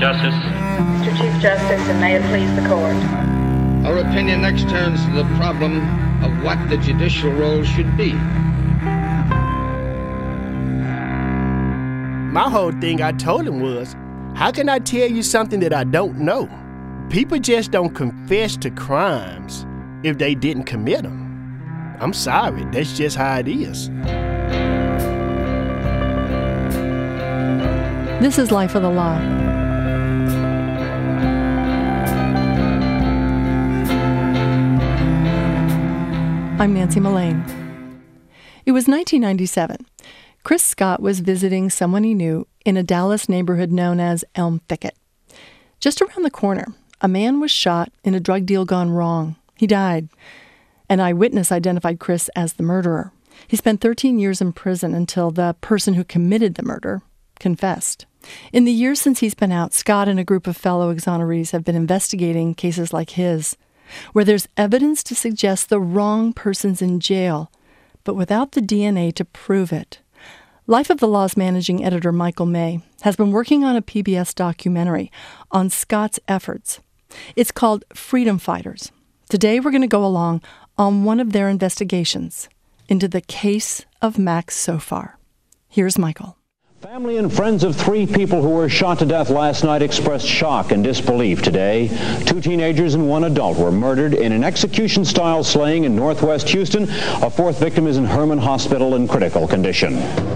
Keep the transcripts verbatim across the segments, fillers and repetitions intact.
Justice. Mister Chief Justice, and may it please the court. Our opinion next turns to the problem of what the judicial role should be. My whole thing I told him was, how can I tell you something that I don't know? People just don't confess to crimes if they didn't commit them. I'm sorry, that's just how it is. This is Life of the Law. I'm Nancy Mullane. It was nineteen ninety-seven. Chris Scott was visiting someone he knew in a Dallas neighborhood known as Elm Thicket. Just around the corner, a man was shot in a drug deal gone wrong. He died. An eyewitness identified Chris as the murderer. He spent thirteen years in prison until the person who committed the murder confessed. In the years since he's been out, Scott and a group of fellow exonerees have been investigating cases like his, where there's evidence to suggest the wrong person's in jail, but without the D N A to prove it. Life of the Law's managing editor, Michael May, has been working on a P B S documentary on Scott's efforts. It's called Freedom Fighters. Today we're going to go along on one of their investigations into the case of Max Sofar. Here's Michael. Family and friends of three people who were shot to death last night expressed shock and disbelief today. Two teenagers and one adult were murdered in an execution-style slaying in northwest Houston. A fourth victim is in Herman Hospital in critical condition.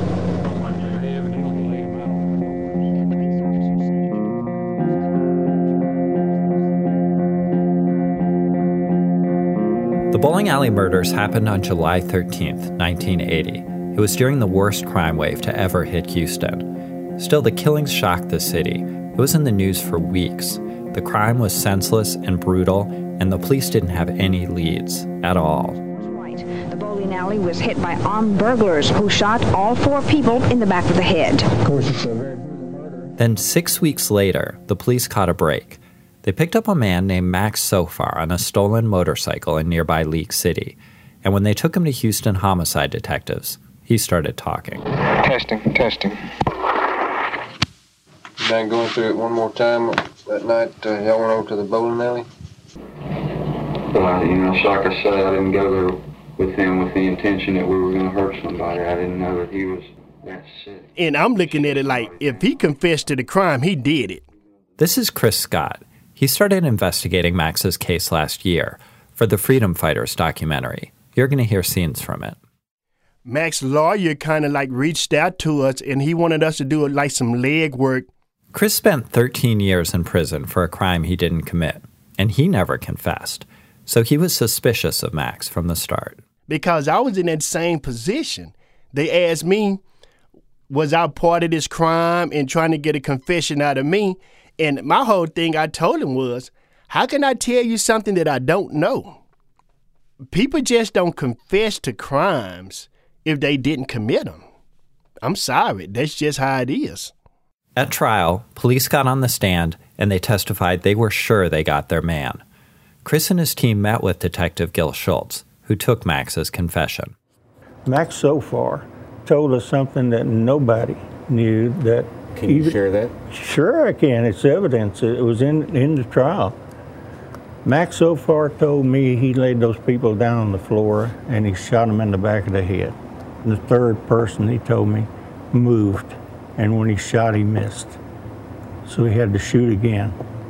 The bowling alley murders happened on July thirteenth, nineteen eighty. It was during the worst crime wave to ever hit Houston. Still, the killings shocked the city. It was in the news for weeks. The crime was senseless and brutal, and the police didn't have any leads at all. Right. The bowling alley was hit by armed burglars who shot all four people in the back of the head. Of course, it's a very brutal murder. Then six weeks later, the police caught a break. They picked up a man named Max Sofar on a stolen motorcycle in nearby League City. And when they took him to Houston homicide detectives, he started talking. Testing, testing. Then going through it one more time that night, uh, y'all went over to the bowling alley? Well, you know, like I said, I didn't go there with him with the intention that we were going to hurt somebody. I didn't know that he was that sick. And I'm looking at it like, if he confessed to the crime, he did it. This is Chris Scott. He started investigating Max's case last year for the Freedom Fighters documentary. You're going to hear scenes from it. Max's lawyer kind of like reached out to us, and he wanted us to do like some leg work. Chris spent thirteen years in prison for a crime he didn't commit, and he never confessed. So he was suspicious of Max from the start. Because I was in that same position. They asked me, was I part of this crime and trying to get a confession out of me? And my whole thing I told him was, how can I tell you something that I don't know? People just don't confess to crimes if they didn't commit them. I'm sorry, that's just how it is. At trial, police got on the stand and they testified they were sure they got their man. Chris and his team met with Detective Gil Schultz, who took Max's confession. Max Sofar told us something that nobody knew. That Can you even, share that? Sure I can. It's evidence. It was in, in the trial. Max Sofar told me he laid those people down on the floor and he shot them in the back of the head. The third person, he told me, moved, and when he shot, he missed. So he had to shoot again.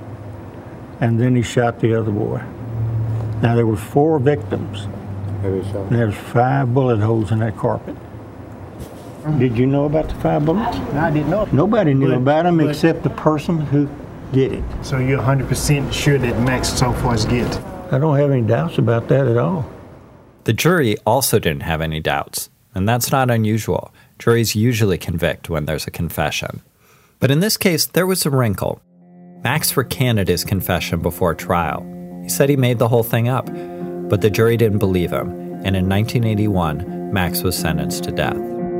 And then he shot the other boy. Now there were four victims. And there was five bullet holes in that carpet. Did you know about the five bullets? No, I didn't know. Nobody knew but, about them but, except the person who did it. So you're one hundred percent sure that Max Sofar's guilty? I don't have any doubts about that at all. The jury also didn't have any doubts, and that's not unusual. Juries usually convict when there's a confession. But in this case, there was a wrinkle. Max recanted his confession before trial. He said he made the whole thing up, but the jury didn't believe him, and in nineteen eighty-one, Max was sentenced to death.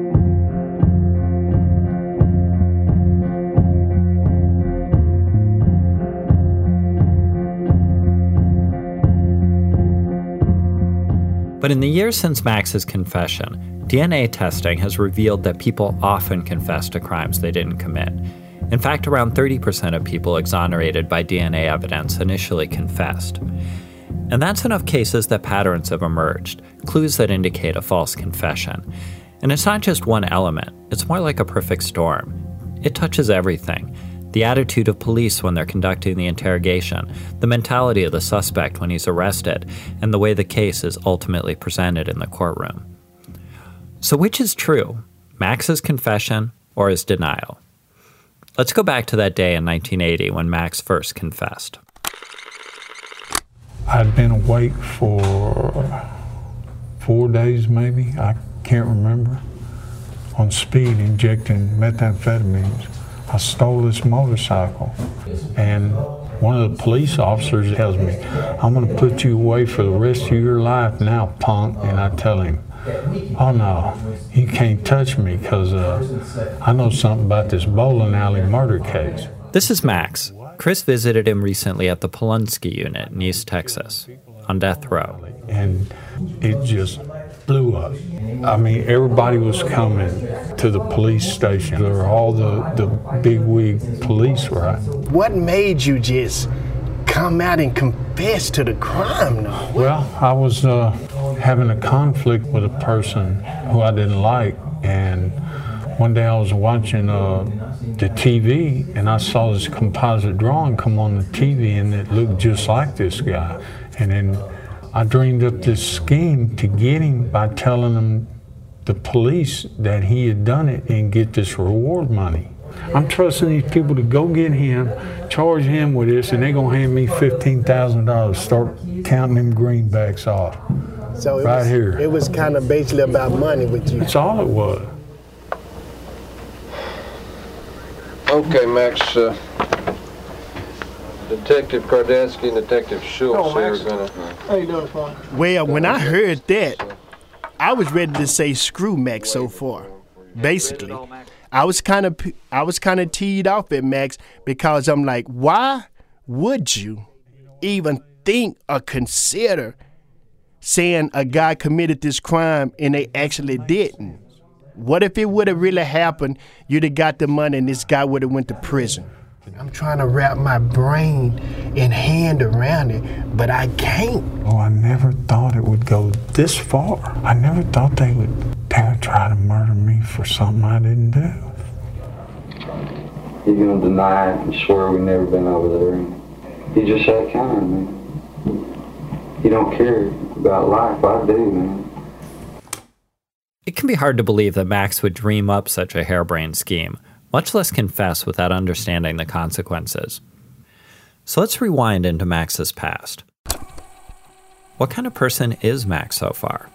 But in the years since Max's confession, D N A testing has revealed that people often confess to crimes they didn't commit. In fact, around thirty percent of people exonerated by D N A evidence initially confessed. And that's enough cases that patterns have emerged, clues that indicate a false confession. And it's not just one element, it's more like a perfect storm. It touches everything. The attitude of police when they're conducting the interrogation, the mentality of the suspect when he's arrested, and the way the case is ultimately presented in the courtroom. So which is true, Max's confession or his denial? Let's go back to that day in nineteen eighty when Max first confessed. I'd been awake for four days maybe, I can't remember, on speed injecting methamphetamines. I stole this motorcycle, and one of the police officers tells me, "I'm going to put you away for the rest of your life now, punk." And I tell him, "Oh no, you can't touch me because uh, I know something about this bowling alley murder case." This is Max. Chris visited him recently at the Polunsky unit in East Texas, on death row. And it just blew up. I mean, everybody was coming to the police station. There were all the, the bigwig police, right? What made you just come out and confess to the crime, though? Well, I was uh, having a conflict with a person who I didn't like, and one day I was watching uh, the T V, and I saw this composite drawing come on the T V, and it looked just like this guy. And then I dreamed up this scheme to get him by telling them, the police, that he had done it and get this reward money. I'm trusting these people to go get him, charge him with this, and they're going to hand me fifteen thousand dollars, start counting them greenbacks off. So it right was, here. It was kind of basically about money with you. That's all it was. Okay, Max. Uh, Detective Kardasky and Detective Schultz here are gonna. How you doing, Paul? Well, when I heard that, I was ready to say screw Max so far. Basically, I was kind of I was kind of teed off at Max because I'm like, why would you even think or consider saying a guy committed this crime and they actually didn't? What if it would have really happened, you'd have got the money and this guy would have went to prison? I'm trying to wrap my brain and hand around it, but I can't. Oh, I never thought it would go this far. I never thought they would dare try to murder me for something I didn't do. You're gonna deny it and swear we've never been over there. You just that kind, man. You don't care about life. I do, man. It can be hard to believe that Max would dream up such a harebrained scheme, much less confess without understanding the consequences. So let's rewind into Max's past. What kind of person is Max so far?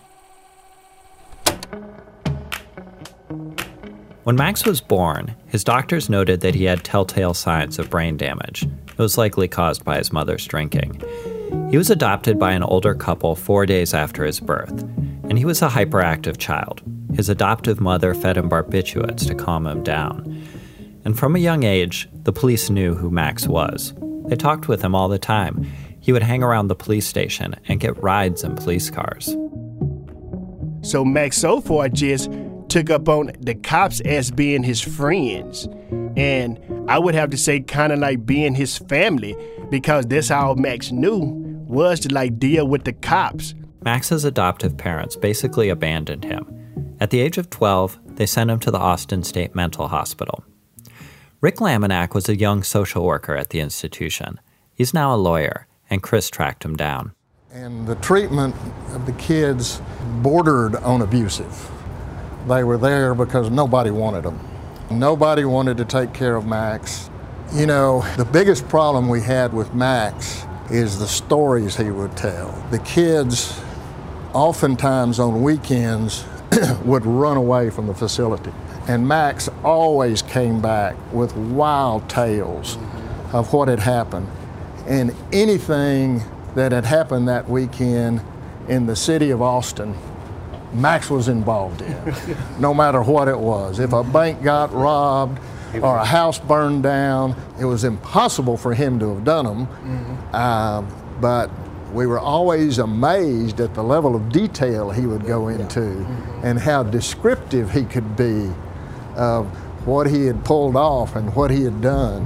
When Max was born, his doctors noted that he had telltale signs of brain damage. It was likely caused by his mother's drinking. He was adopted by an older couple four days after his birth, and he was a hyperactive child. His adoptive mother fed him barbiturates to calm him down. And from a young age, the police knew who Max was. They talked with him all the time. He would hang around the police station and get rides in police cars. So Max so far just took up on the cops as being his friends. And I would have to say kind of like being his family, because that's all Max knew, was to like deal with the cops. Max's adoptive parents basically abandoned him. At the age of twelve, they sent him to the Austin State Mental Hospital. Rick Laminack was a young social worker at the institution. He's now a lawyer, and Chris tracked him down. And the treatment of the kids bordered on abusive. They were there because nobody wanted them. Nobody wanted to take care of Max. You know, the biggest problem we had with Max is the stories he would tell. The kids, oftentimes on weekends, would run away from the facility. And Max always came back with wild tales of what had happened. And anything that had happened that weekend in the city of Austin, Max was involved in, no matter what it was. If a bank got robbed or a house burned down, it was impossible for him to have done them. Mm-hmm. uh, but we were always amazed at the level of detail he would go into mm-hmm. and how descriptive he could be of what he had pulled off and what he had done.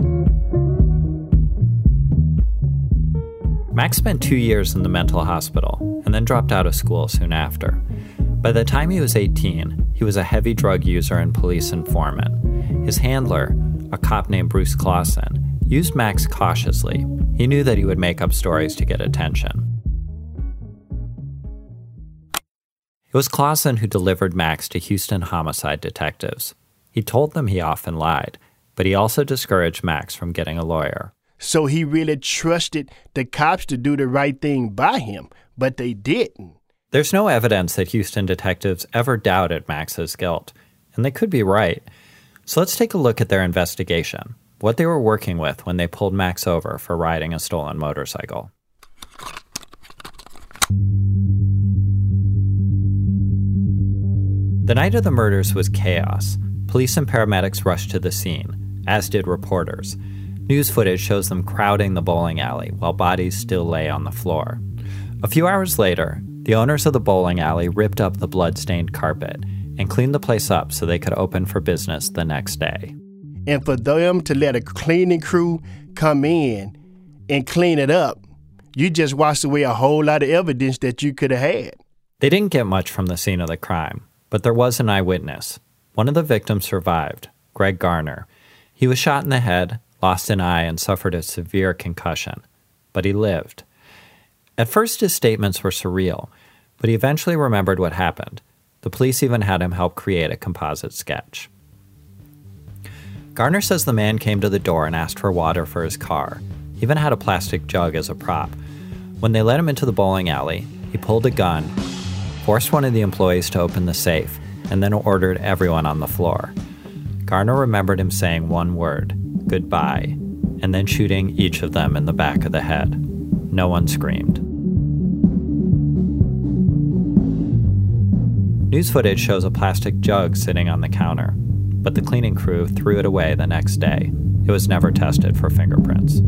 Max spent two years in the mental hospital and then dropped out of school soon after. By the time he was eighteen, he was a heavy drug user and police informant. His handler, a cop named Bruce Clausen, used Max cautiously. He knew that he would make up stories to get attention. It was Clausen who delivered Max to Houston homicide detectives. He told them he often lied, but he also discouraged Max from getting a lawyer. So he really trusted the cops to do the right thing by him, but they didn't. There's no evidence that Houston detectives ever doubted Max's guilt, and they could be right. So let's take a look at their investigation, what they were working with when they pulled Max over for riding a stolen motorcycle. The night of the murders was chaos. Police and paramedics rushed to the scene, as did reporters. News footage shows them crowding the bowling alley while bodies still lay on the floor. A few hours later, the owners of the bowling alley ripped up the blood-stained carpet and cleaned the place up so they could open for business the next day. And for them to let a cleaning crew come in and clean it up, you just washed away a whole lot of evidence that you could have had. They didn't get much from the scene of the crime, but there was an eyewitness. One of the victims survived, Greg Garner. He was shot in the head, lost an eye, and suffered a severe concussion. But he lived. At first, his statements were surreal, but he eventually remembered what happened. The police even had him help create a composite sketch. Garner says the man came to the door and asked for water for his car. He even had a plastic jug as a prop. When they let him into the bowling alley, he pulled a gun, forced one of the employees to open the safe, and then ordered everyone on the floor. Garner remembered him saying one word, goodbye, and then shooting each of them in the back of the head. No one screamed. News footage shows a plastic jug sitting on the counter, but the cleaning crew threw it away the next day. It was never tested for fingerprints.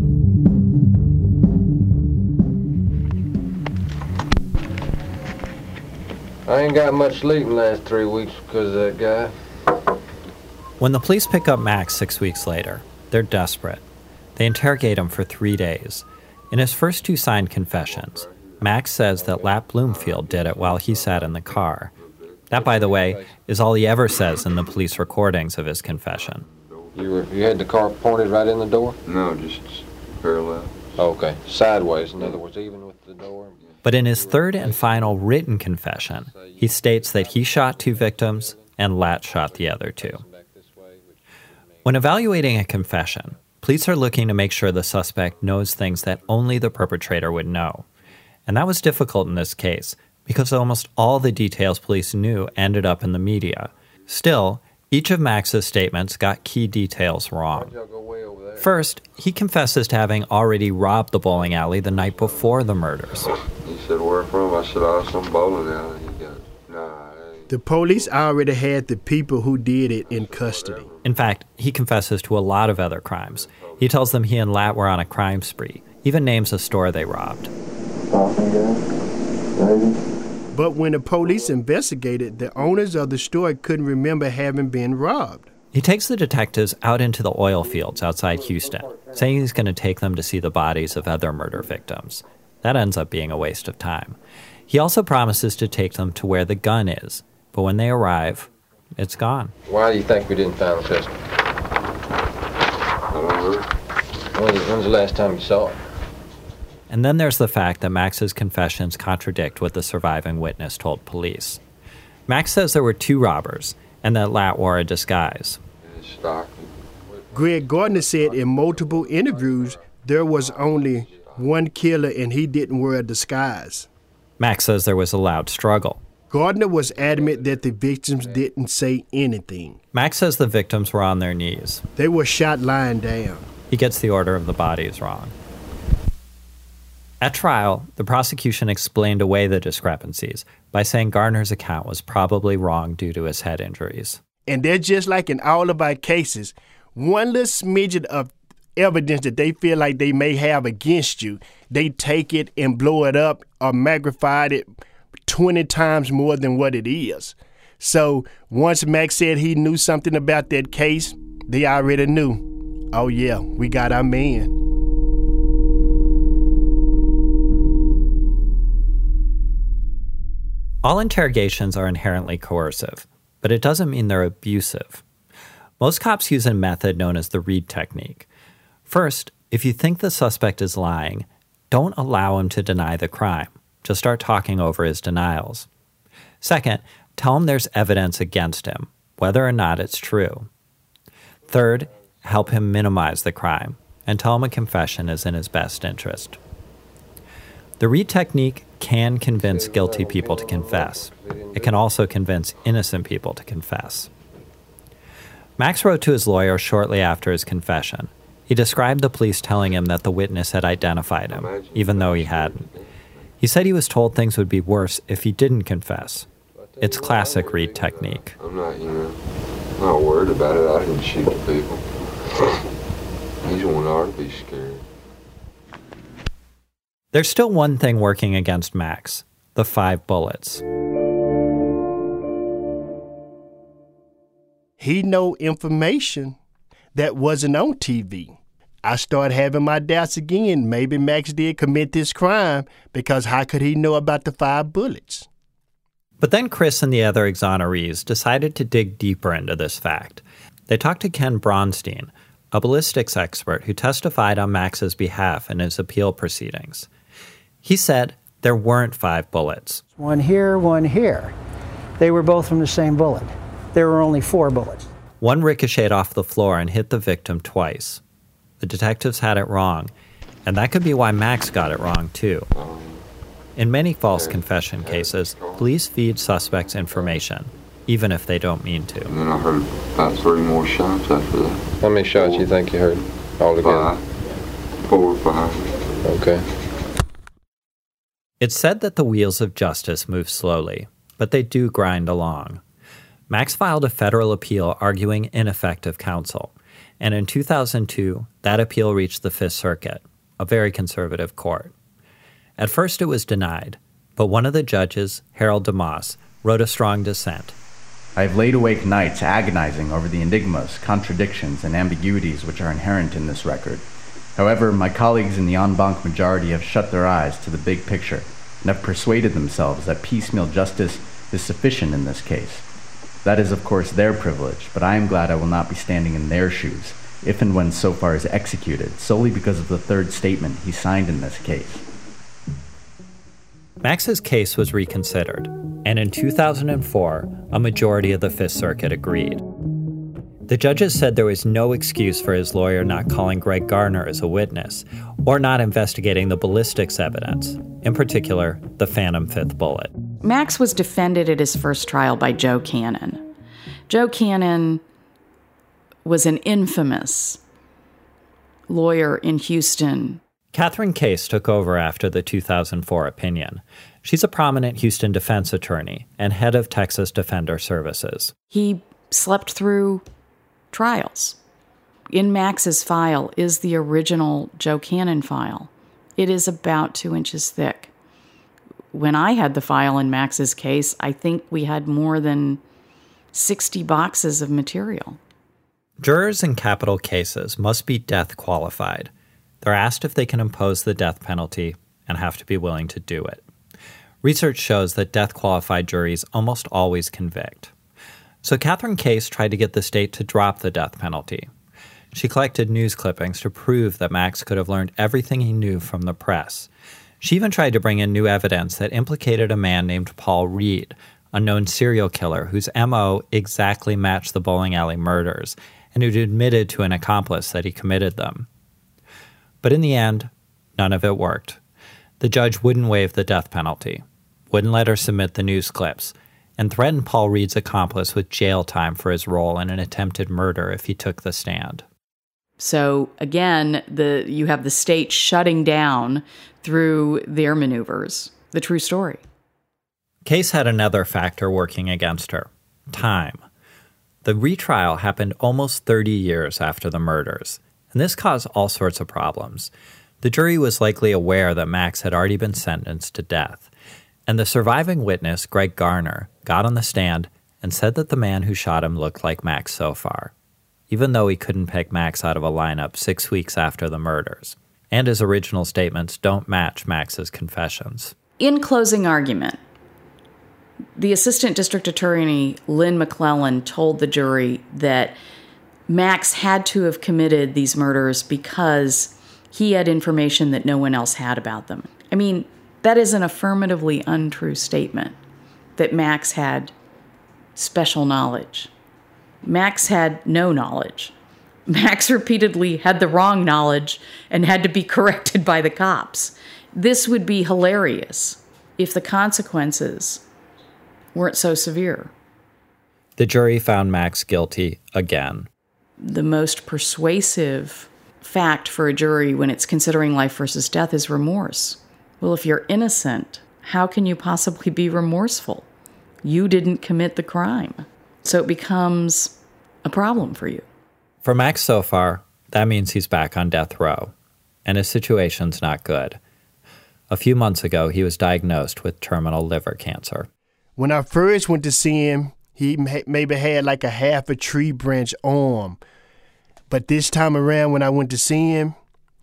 I ain't got much sleep in the last three weeks because of that guy. When the police pick up Max six weeks later, they're desperate. They interrogate him for three days. In his first two signed confessions, Max says that Lat Bloomfield did it while he sat in the car. That, by the way, is all he ever says in the police recordings of his confession. You were you had the car pointed right in the door? No, just parallel. Oh, okay. Sideways, in other words, even with the door. But in his third and final written confession, he states that he shot two victims and Lat shot the other two. When evaluating a confession, police are looking to make sure the suspect knows things that only the perpetrator would know. And that was difficult in this case, because almost all the details police knew ended up in the media. Still, each of Max's statements got key details wrong. First, he confesses to having already robbed the bowling alley the night before the murders. He said, where from? I said, oh, some bowling alley. He goes, nah. The police already had the people who did it in custody. In fact, he confesses to a lot of other crimes. He tells them he and Lat were on a crime spree, even names a store they robbed. But when the police investigated, the owners of the store couldn't remember having been robbed. He takes the detectives out into the oil fields outside Houston, saying he's going to take them to see the bodies of other murder victims. That ends up being a waste of time. He also promises to take them to where the gun is, but when they arrive, it's gone. Why do you think we didn't find the pistol? I don't know. When, when's the last time you saw it? And then there's the fact that Max's confessions contradict what the surviving witness told police. Max says there were two robbers, and that Lat wore a disguise. Greg Gardner said in multiple interviews there was only one killer and he didn't wear a disguise. Max says there was a loud struggle. Gardner was adamant that the victims didn't say anything. Max says the victims were on their knees. They were shot lying down. He gets the order of the bodies wrong. At trial, the prosecution explained away the discrepancies by saying Gardner's account was probably wrong due to his head injuries. And they're just like in all of our cases, one little smidgen of evidence that they feel like they may have against you, they take it and blow it up or magnify it twenty times more than what it is. So once Max said he knew something about that case, they already knew, oh yeah, we got our man. All interrogations are inherently coercive, but it doesn't mean they're abusive. Most cops use a method known as the Reid technique. First, if you think the suspect is lying, don't allow him to deny the crime. Just start talking over his denials. Second, tell him there's evidence against him, whether or not it's true. Third, help him minimize the crime, and tell him a confession is in his best interest. The Reid technique can convince guilty people to confess. It can also convince innocent people to confess. Max wrote to his lawyer shortly after his confession. He described the police telling him that the witness had identified him, even though he hadn't. He said he was told things would be worse if he didn't confess. It's classic Reid technique. I'm not, you know, not worried about it. I didn't shoot the people. He's one ought to be scared. There's still one thing working against Max, the five bullets. He know information that wasn't on T V. I started having my doubts again. Maybe Max did commit this crime because how could he know about the five bullets? But then Chris and the other exonerees decided to dig deeper into this fact. They talked to Ken Bronstein, a ballistics expert who testified on Max's behalf in his appeal proceedings. He said there weren't five bullets. One here, one here. They were both from the same bullet. There were only four bullets. One ricocheted off the floor and hit the victim twice. The detectives had it wrong, and that could be why Max got it wrong, too. In many false confession cases, police feed suspects information, even if they don't mean to. And then I heard about three more shots after that. How many shots do you think you heard altogether? Five. Four or five. Okay. It's said that the wheels of justice move slowly, but they do grind along. Max filed a federal appeal arguing ineffective counsel, and in two thousand two, that appeal reached the Fifth Circuit, a very conservative court. At first it was denied, but one of the judges, Harold DeMoss, wrote a strong dissent. I have laid awake nights agonizing over the enigmas, contradictions, and ambiguities which are inherent in this record. However, my colleagues in the en banc majority have shut their eyes to the big picture and have persuaded themselves that piecemeal justice is sufficient in this case. That is, of course, their privilege, but I am glad I will not be standing in their shoes, if and when Sofar is executed, solely because of the third statement he signed in this case. Max's case was reconsidered, and in two thousand four, a majority of the Fifth Circuit agreed. The judges said there was no excuse for his lawyer not calling Greg Garner as a witness, or not investigating the ballistics evidence, in particular, the phantom fifth bullet. Max was defended at his first trial by Joe Cannon. Joe Cannon was an infamous lawyer in Houston. Catherine Case took over after the two thousand four opinion. She's a prominent Houston defense attorney and head of Texas Defender Services. He slept through trials. In Max's file is the original Joe Cannon file. It is about two inches thick. When I had the file in Max's case, I think we had more than sixty boxes of material. Jurors in capital cases must be death qualified. They're asked if they can impose the death penalty and have to be willing to do it. Research shows that death-qualified juries almost always convict. So Catherine Case tried to get the state to drop the death penalty. She collected news clippings to prove that Max could have learned everything he knew from the press. She even tried to bring in new evidence that implicated a man named Paul Reid, a known serial killer whose M O exactly matched the bowling alley murders and who'd admitted to an accomplice that he committed them. But in the end, none of it worked. The judge wouldn't waive the death penalty, wouldn't let her submit the news clips, and threatened Paul Reid's accomplice with jail time for his role in an attempted murder if he took the stand. So again, the you have the state shutting down through their maneuvers. The true story. Case had another factor working against her: time. The retrial happened almost thirty years after the murders, and this caused all sorts of problems. The jury was likely aware that Max had already been sentenced to death, and the surviving witness, Greg Garner, got on the stand and said that the man who shot him looked like Max Sofar, even though he couldn't pick Max out of a lineup six weeks after the murders, and his original statements don't match Max's confessions. In closing argument, the Assistant District Attorney, Lynn McClellan, told the jury that Max had to have committed these murders because he had information that no one else had about them. I mean, that is an affirmatively untrue statement, that Max had special knowledge. Max had no knowledge. Max repeatedly had the wrong knowledge and had to be corrected by the cops. This would be hilarious if the consequences weren't so severe. The jury found Max guilty again. The most persuasive fact for a jury when it's considering life versus death is remorse. Well, if you're innocent, how can you possibly be remorseful? You didn't commit the crime. So it becomes a problem for you. For Max Sofar, that means he's back on death row, and his situation's not good. A few months ago, he was diagnosed with terminal liver cancer. When I first went to see him, he maybe had like a half a tree branch arm. But this time around when I went to see him,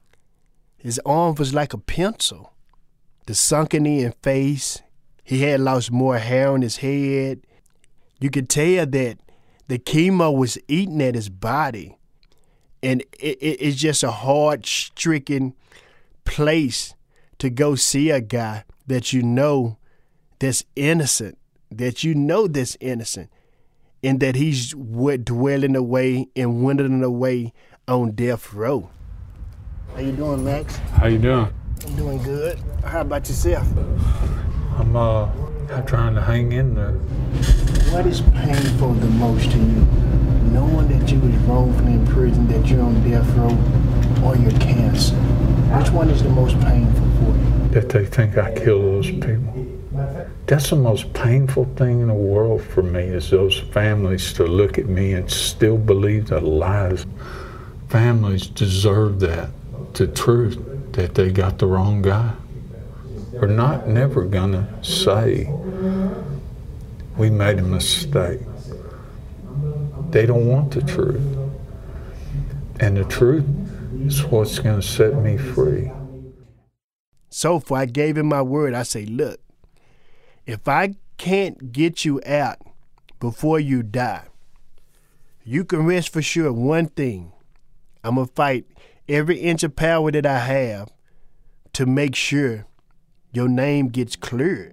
his arm was like a pencil. The sunken in face, he had lost more hair on his head. You could tell that the chemo was eating at his body. And it, it, it's just a hard-stricken place to go see a guy that you know that's innocent, that you know that's innocent, and that he's dwelling away and winding away on death row. How you doing, Max? How you doing? I'm doing good. How about yourself? I'm uh trying to hang in there. What is painful the most to you? Knowing that you was wrongfully in prison, that you're on death row, or your cancer? Which one is the most painful for you? That they think I killed those people. That's the most painful thing in the world for me, is those families to look at me and still believe the lies. Families deserve that, the truth, that they got the wrong guy. We're not never gonna say we made a mistake. They don't want the truth. And the truth is what's gonna set me free. So far, I gave him my word. I say, look, if I can't get you out before you die, you can rest for sure one thing. I'm gonna fight every inch of power that I have to make sure your name gets cleared.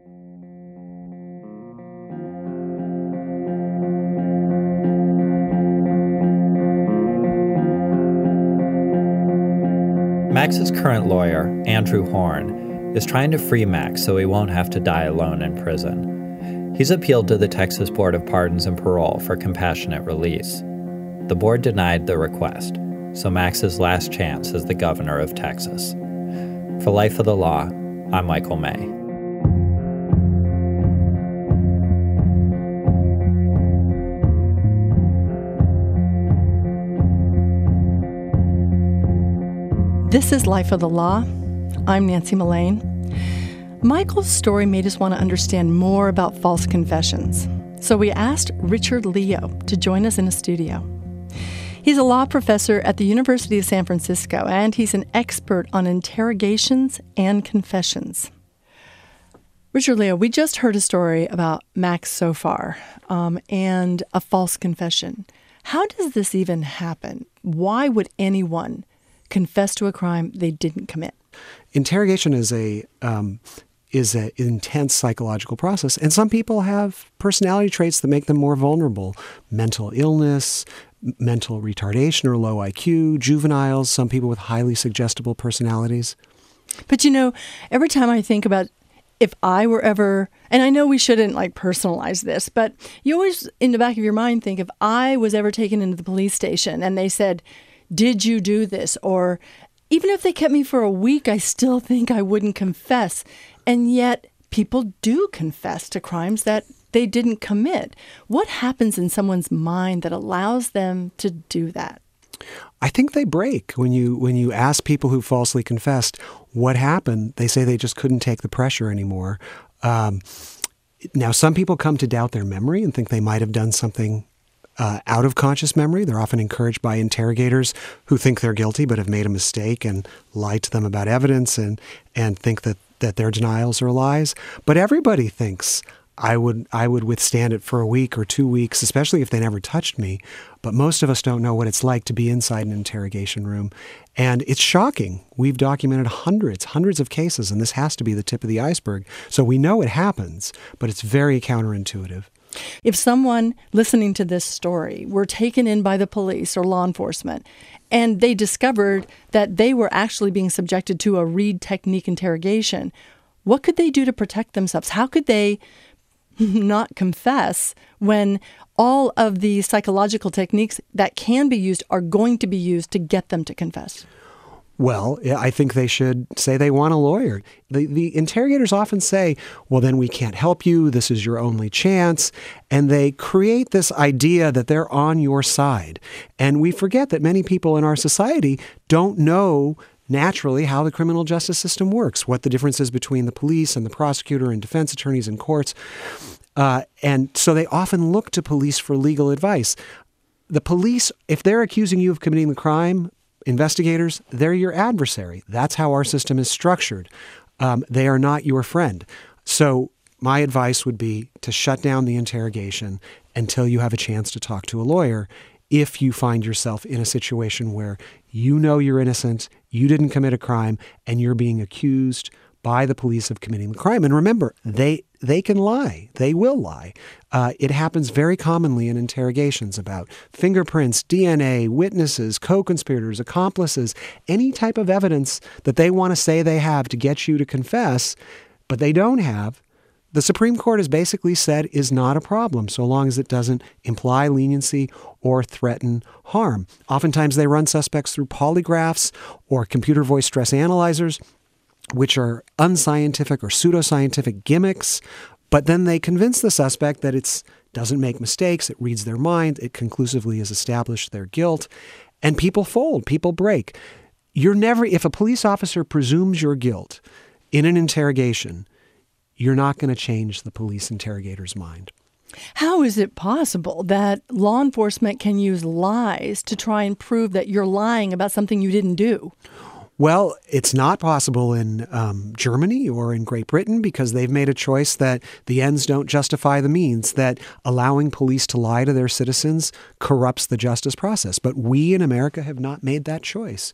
Max's current lawyer, Andrew Horn, is trying to free Max so he won't have to die alone in prison. He's appealed to the Texas Board of Pardons and Parole for compassionate release. The board denied the request, so Max's last chance is the governor of Texas. For Life of the Law, I'm Michael May. This is Life of the Law. I'm Nancy Mullane. Michael's story made us want to understand more about false confessions, so we asked Richard Leo to join us in a studio. He's a law professor at the University of San Francisco, and he's an expert on interrogations and confessions. Richard Leo, we just heard a story about Max Sofar um, and a false confession. How does this even happen? Why would anyone confess to a crime they didn't commit? Interrogation is a um, is an intense psychological process, and some people have personality traits that make them more vulnerable. Mental illness, mental retardation or low I Q, juveniles, some people with highly suggestible personalities. But you know, every time I think about if I were ever, and I know we shouldn't like personalize this, but you always in the back of your mind think if I was ever taken into the police station and they said, did you do this? Or even if they kept me for a week, I still think I wouldn't confess. And yet people do confess to crimes that they didn't commit. What happens in someone's mind that allows them to do that? I think they break. When you when you ask people who falsely confessed what happened, they say they just couldn't take the pressure anymore. Um, Now, some people come to doubt their memory and think they might have done something uh, out of conscious memory. They're often encouraged by interrogators who think they're guilty but have made a mistake and lied to them about evidence and, and think that, that their denials are lies. But everybody thinks I would I would withstand it for a week or two weeks, especially if they never touched me. But most of us don't know what it's like to be inside an interrogation room. And it's shocking. We've documented hundreds, hundreds of cases, and this has to be the tip of the iceberg. So we know it happens, but it's very counterintuitive. If someone listening to this story were taken in by the police or law enforcement and they discovered that they were actually being subjected to a Reid technique interrogation, what could they do to protect themselves? How could they not confess when all of the psychological techniques that can be used are going to be used to get them to confess? Well, I think they should say they want a lawyer. The, the interrogators often say, well, then we can't help you. This is your only chance. And they create this idea that they're on your side. And we forget that many people in our society don't know naturally how the criminal justice system works, what the difference is between the police and the prosecutor and defense attorneys and courts. Uh, and so they often look to police for legal advice. The police, if they're accusing you of committing the crime, investigators, they're your adversary. That's how our system is structured. Um, they are not your friend. So my advice would be to shut down the interrogation until you have a chance to talk to a lawyer. If you find yourself in a situation where you know you're innocent, you didn't commit a crime, and you're being accused by the police of committing the crime. And remember, they they can lie. They will lie. Uh, it happens very commonly in interrogations about fingerprints, D N A, witnesses, co-conspirators, accomplices, any type of evidence that they want to say they have to get you to confess, but they don't have. The Supreme Court has basically said is not a problem so long as it doesn't imply leniency or threaten harm. Oftentimes they run suspects through polygraphs or computer voice stress analyzers, which are unscientific or pseudoscientific gimmicks, but then they convince the suspect that it doesn't make mistakes, it reads their mind, it conclusively has established their guilt, and people fold, people break. You're never, if a police officer presumes your guilt in an interrogation, you're not going to change the police interrogator's mind. How is it possible that law enforcement can use lies to try and prove that you're lying about something you didn't do? Well, it's not possible in um, Germany or in Great Britain because they've made a choice that the ends don't justify the means, that allowing police to lie to their citizens corrupts the justice process. But we in America have not made that choice.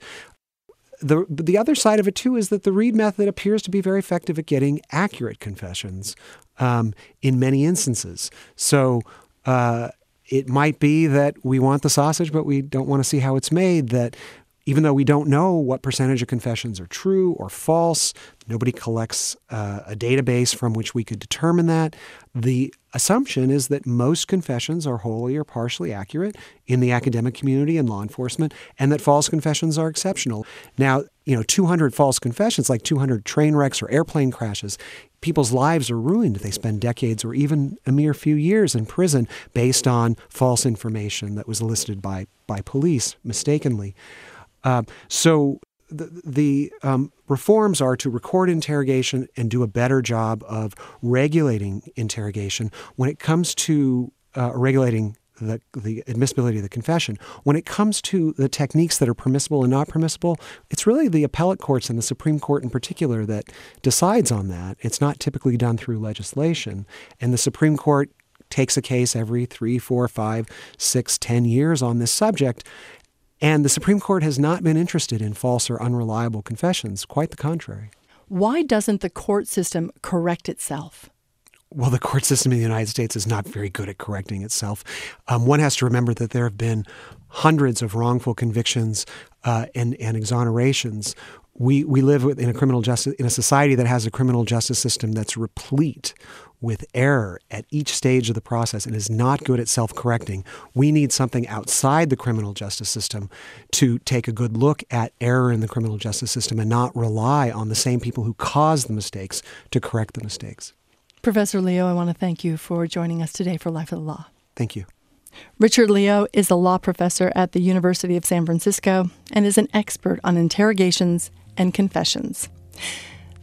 The the other side of it, too, is that the Reid method appears to be very effective at getting accurate confessions um, in many instances. So uh, it might be that we want the sausage, but we don't want to see how it's made, that even though we don't know what percentage of confessions are true or false, nobody collects uh, a database from which we could determine that. The assumption is that most confessions are wholly or partially accurate in the academic community and law enforcement, and that false confessions are exceptional. Now, you know, two hundred false confessions, like two hundred train wrecks or airplane crashes, people's lives are ruined. They spend decades or even a mere few years in prison based on false information that was elicited by, by police mistakenly. Uh, so the, the um, reforms are to record interrogation and do a better job of regulating interrogation. When it comes to uh, regulating the, the admissibility of the confession, when it comes to the techniques that are permissible and not permissible, it's really the appellate courts and the Supreme Court in particular that decides on that. It's not typically done through legislation. And the Supreme Court takes a case every three, four, five, six, ten years on this subject. And the Supreme Court has not been interested in false or unreliable confessions. Quite the contrary. Why doesn't the court system correct itself? Well, the court system in the United States is not very good at correcting itself. Um, one has to remember that there have been hundreds of wrongful convictions uh, and, and exonerations. We we live in a criminal justice in a society that has a criminal justice system that's replete with error at each stage of the process and is not good at self-correcting. We need something outside the criminal justice system to take a good look at error in the criminal justice system and not rely on the same people who caused the mistakes to correct the mistakes. Professor Leo, I want to thank you for joining us today for Life of the Law. Thank you. Richard Leo is a law professor at the University of San Francisco and is an expert on interrogations and confessions.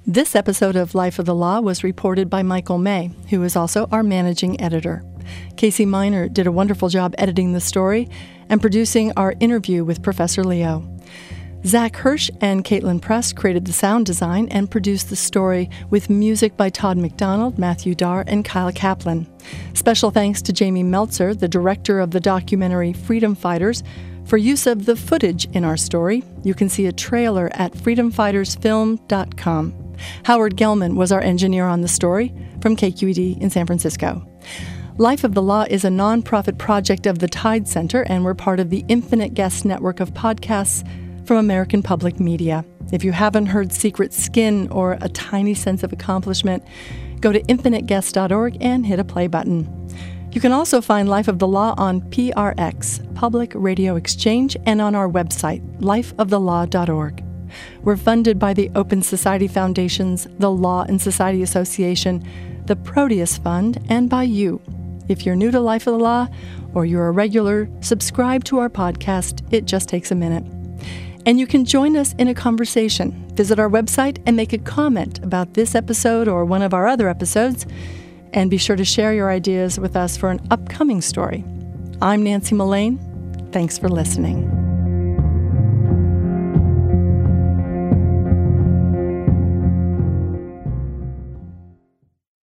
This episode of Life of the Law was reported by Michael May, who is also our managing editor. Casey Miner did a wonderful job editing the story and producing our interview with Professor Leo. Zach Hirsch and Caitlin Press created the sound design and produced the story with music by Todd McDonald, Matthew Darr, and Kyle Kaplan. Special thanks to Jamie Meltzer, the director of the documentary Freedom Fighters, for use of the footage in our story. You can see a trailer at freedom fighters film dot com. Howard Gelman was our engineer on the story from K Q E D in San Francisco. Life of the Law is a nonprofit project of the Tide Center, and we're part of the Infinite Guest network of podcasts from American Public Media. If you haven't heard Secret Skin or A Tiny Sense of Accomplishment, go to infinite guest dot org and hit a play button. You can also find Life of the Law on P R X, Public Radio Exchange, and on our website, life of the law dot org. We're funded by the Open Society Foundations, the Law and Society Association, the Proteus Fund, and by you. If you're new to Life of the Law or you're a regular, subscribe to our podcast. It just takes a minute. And you can join us in a conversation. Visit our website and make a comment about this episode or one of our other episodes. And be sure to share your ideas with us for an upcoming story. I'm Nancy Mullane. Thanks for listening.